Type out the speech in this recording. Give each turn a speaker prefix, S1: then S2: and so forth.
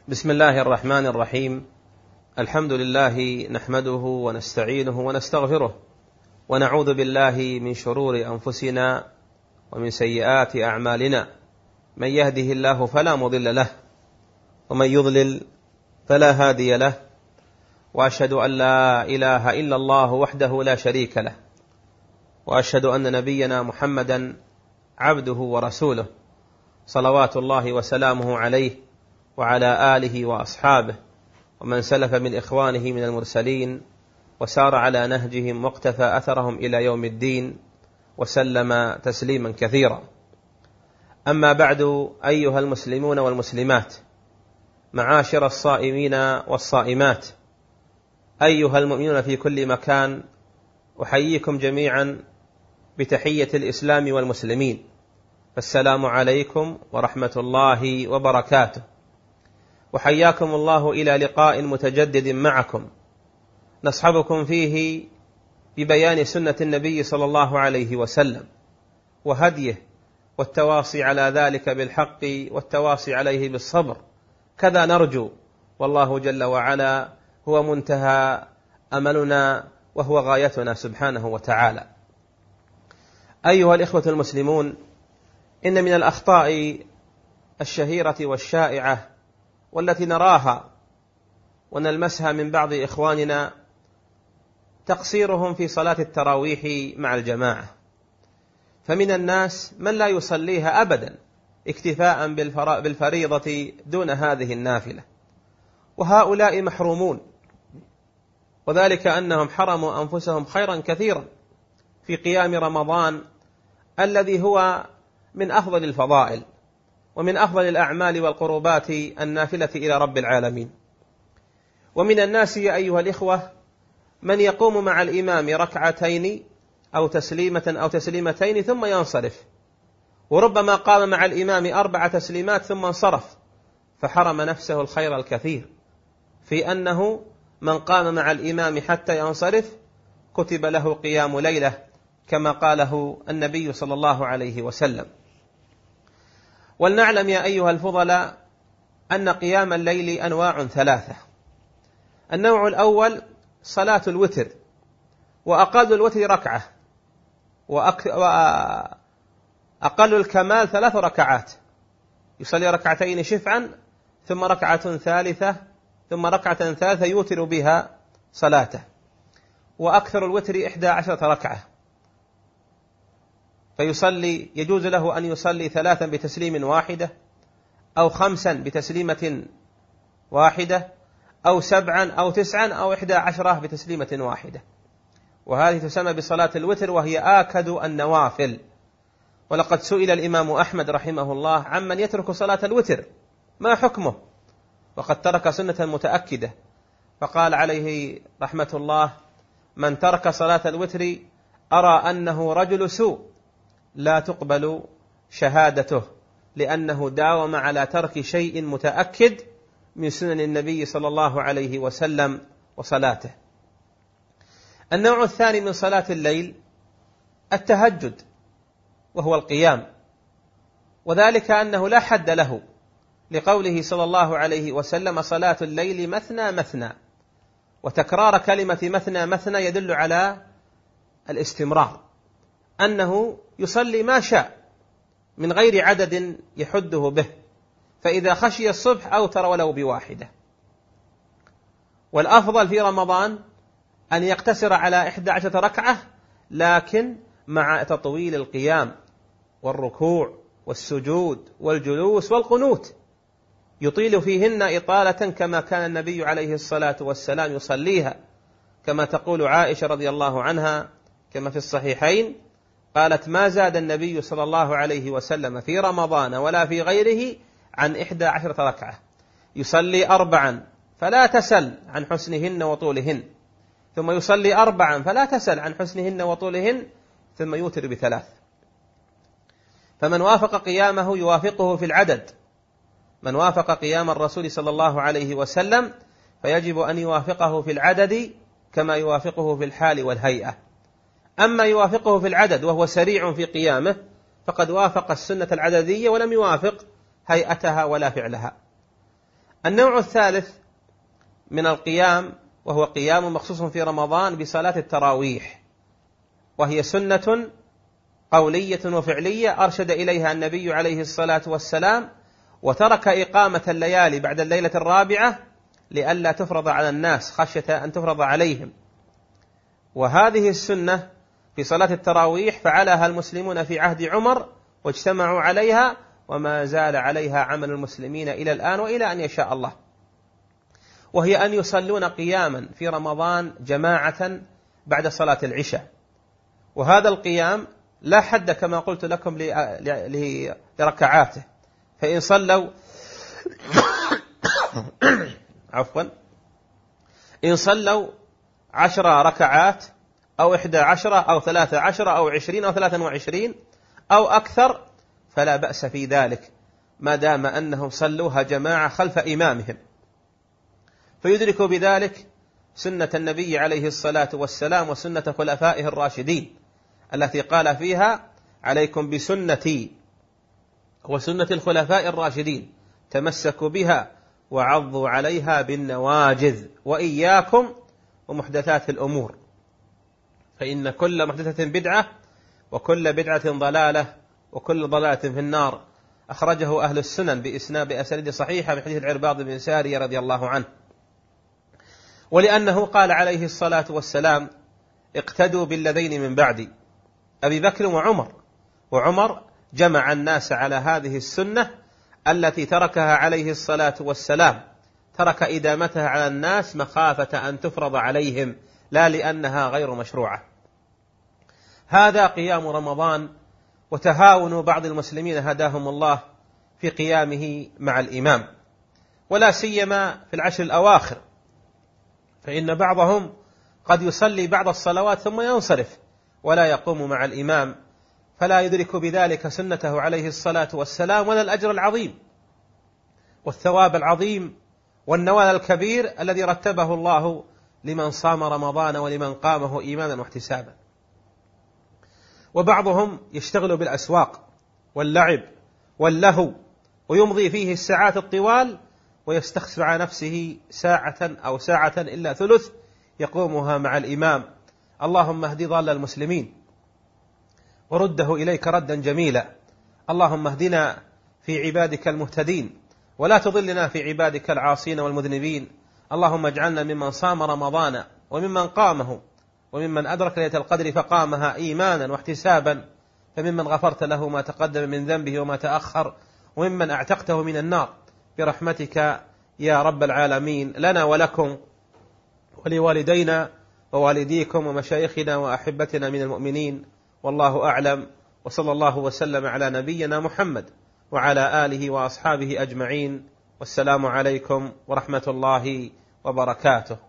S1: بسم الله الرحمن الرحيم. الحمد لله نحمده ونستعينه ونستغفره، ونعوذ بالله من شرور أنفسنا ومن سيئات أعمالنا. من يهده الله فلا مضل له، ومن يضلل فلا هادي له، وأشهد أن لا إله إلا الله وحده لا شريك له، وأشهد أن نبينا محمدا عبده ورسوله، صلوات الله وسلامه عليه وعلى آله وأصحابه ومن سلف من إخوانه من المرسلين وسار على نهجهم واقتفى أثرهم إلى يوم الدين، وسلم تسليما كثيرا. أما بعد، أيها المسلمون والمسلمات، معاشر الصائمين والصائمات، أيها المؤمنون في كل مكان، أحييكم جميعا بتحية الإسلام والمسلمين، فالسلام عليكم ورحمة الله وبركاته. وحياكم الله إلى لقاء متجدد معكم نصحبكم فيه ببيان سنة النبي صلى الله عليه وسلم وهديه، والتواصي على ذلك بالحق والتواصي عليه بالصبر. كذا نرجو، والله جل وعلا هو منتهى أملنا وهو غايتنا سبحانه وتعالى. أيها الإخوة المسلمون، إن من الأخطاء الشهيرة والشائعة والتي نراها ونلمسها من بعض إخواننا تقصيرهم في صلاة التراويح مع الجماعة. فمن الناس من لا يصليها أبدا اكتفاء بالفريضة دون هذه النافلة، وهؤلاء محرومون، وذلك أنهم حرموا أنفسهم خيرا كثيرا في قيام رمضان الذي هو من أفضل الفضائل ومن أفضل الأعمال والقربات النافلة إلى رب العالمين. ومن الناس يا أيها الإخوة من يقوم مع الإمام ركعتين أو تسليمة أو تسليمتين ثم ينصرف، وربما قام مع الإمام 4 تسليمات ثم انصرف، فحرم نفسه الخير الكثير، في أنه من قام مع الإمام حتى ينصرف كتب له قيام ليلة، كما قاله النبي صلى الله عليه وسلم. ولنعلم يا أيها الفضلاء أن قيام الليل أنواع 3. النوع الأول صلاة الوتر، وأقل الوتر ركعة، وأقل الكمال 3 ركعات، يصلي ركعتين شفعا ثم ركعة ثالثة ثم ركعة ثالثة يوتر بها صلاته. وأكثر الوتر 11 ركعة، فيصلي يجوز له أن يصلي 3 بتسليم واحدة، أو 5 بتسليمة واحدة، أو 7 أو 9 أو 11 بتسليمة واحدة. وهذه تسمى بصلاة الوتر، وهي آكد النوافل. ولقد سئل الإمام أحمد رحمه الله عمن يترك صلاة الوتر ما حكمه، وقد ترك سنة متأكدة، فقال عليه رحمة الله: من ترك صلاة الوتر أرى أنه رجل سوء لا تقبل شهادته، لأنه داوم على ترك شيء متأكد من سنن النبي صلى الله عليه وسلم وصلاته. النوع الثاني من صلاة الليل التهجد، وهو القيام، وذلك أنه لا حد له، لقوله صلى الله عليه وسلم: صلاة الليل مثنى مثنى. وتكرار كلمة مثنى مثنى يدل على الاستمرار، أنه يصلي ما شاء من غير عدد يحده به، فإذا خشي الصبح أوتر ولو بواحدة. والأفضل في رمضان أن يقتصر على 11 ركعة، لكن مع تطويل القيام والركوع والسجود والجلوس والقنوت، يطيل فيهن إطالة كما كان النبي عليه الصلاة والسلام يصليها، كما تقول عائشة رضي الله عنها كما في الصحيحين، قالت: ما زاد النبي صلى الله عليه وسلم في رمضان ولا في غيره عن 11 ركعة، يصلي 4 فلا تسل عن حسنهن وطولهن، ثم يصلي 4 فلا تسل عن حسنهن وطولهن، ثم يوتر ب3. فمن وافق قيامه يوافقه في العدد، من وافق قيام الرسول صلى الله عليه وسلم فيجب أن يوافقه في العدد كما يوافقه في الحال والهيئة. أما يوافقه في العدد وهو سريع في قيامه فقد وافق السنة العددية ولم يوافق هيئتها ولا فعلها. النوع الثالث من القيام وهو قيام مخصوص في رمضان بصلاة التراويح، وهي سنة قولية وفعلية أرشد إليها النبي عليه الصلاة والسلام، وترك إقامة الليالي بعد الليلة الرابعة لئلا تفرض على الناس خشية أن تفرض عليهم. وهذه السنة في صلاة التراويح فعلها المسلمون في عهد عمر واجتمعوا عليها، وما زال عليها عمل المسلمين إلى الآن وإلى أن يشاء الله، وهي أن يصلون قياما في رمضان جماعة بعد صلاة العشاء. وهذا القيام لا حد كما قلت لكم لركعاته، فإن صلوا إن صلوا 10 ركعات أو 11 أو 13 أو 20 أو 23 أو أكثر فلا بأس في ذلك، ما دام أنهم صلوها جماعة خلف إمامهم، فيدركوا بذلك سنة النبي عليه الصلاة والسلام وسنة خلفائه الراشدين التي قال فيها: عليكم بسنتي وسنة الخلفاء الراشدين تمسكوا بها وعضوا عليها بالنواجذ، وإياكم ومحدثات الأمور، فإن كل محدثة بدعة وكل بدعة ضلالة وكل ضلالة في النار. أخرجه أهل السنن بأسانيد صحيحة من حديث العرباض بن سارية رضي الله عنه. ولأنه قال عليه الصلاة والسلام: اقتدوا بالذين من بعدي، أبي بكر وعمر. وعمر جمع الناس على هذه السنة التي تركها عليه الصلاة والسلام، ترك إدامتها على الناس مخافة أن تفرض عليهم لا لأنها غير مشروعة. هذا قيام رمضان، وتهاون بعض المسلمين هداهم الله في قيامه مع الإمام، ولا سيما في العشر الأواخر، فإن بعضهم قد يصلي بعض الصلوات ثم ينصرف ولا يقوم مع الإمام، فلا يدرك بذلك سنته عليه الصلاة والسلام ولا الأجر العظيم والثواب العظيم والنوال الكبير الذي رتبه الله لمن صام رمضان ولمن قامه إيمانا واحتسابا. وبعضهم يشتغل بالأسواق واللعب واللهو ويمضي فيه الساعات الطوال، ويستخسر على نفسه ساعة أو ساعة إلا ثلث يقومها مع الإمام. اللهم اهد ضال المسلمين ورده إليك ردا جميلا. اللهم اهدنا في عبادك المهتدين ولا تضلنا في عبادك العاصين والمذنبين. اللهم اجعلنا ممن صام رمضان وممن قامه وممن أدرك ليلة القدر فقامها إيمانا واحتسابا، فممن غفرت له ما تقدم من ذنبه وما تأخر، وممن أعتقته من النار برحمتك يا رب العالمين، لنا ولكم ولوالدينا ووالديكم ومشايخنا وأحبتنا من المؤمنين، والله أعلم. وصلى الله وسلم على نبينا محمد وعلى آله وأصحابه أجمعين، والسلام عليكم ورحمة الله وبركاته.